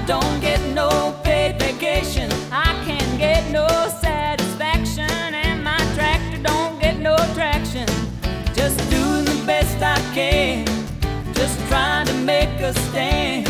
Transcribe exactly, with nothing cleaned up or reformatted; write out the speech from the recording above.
don't get no paid vacation. I can't get no satisfaction, and my tractor don't get no traction. Just doing the best I can, just trying to make a stand.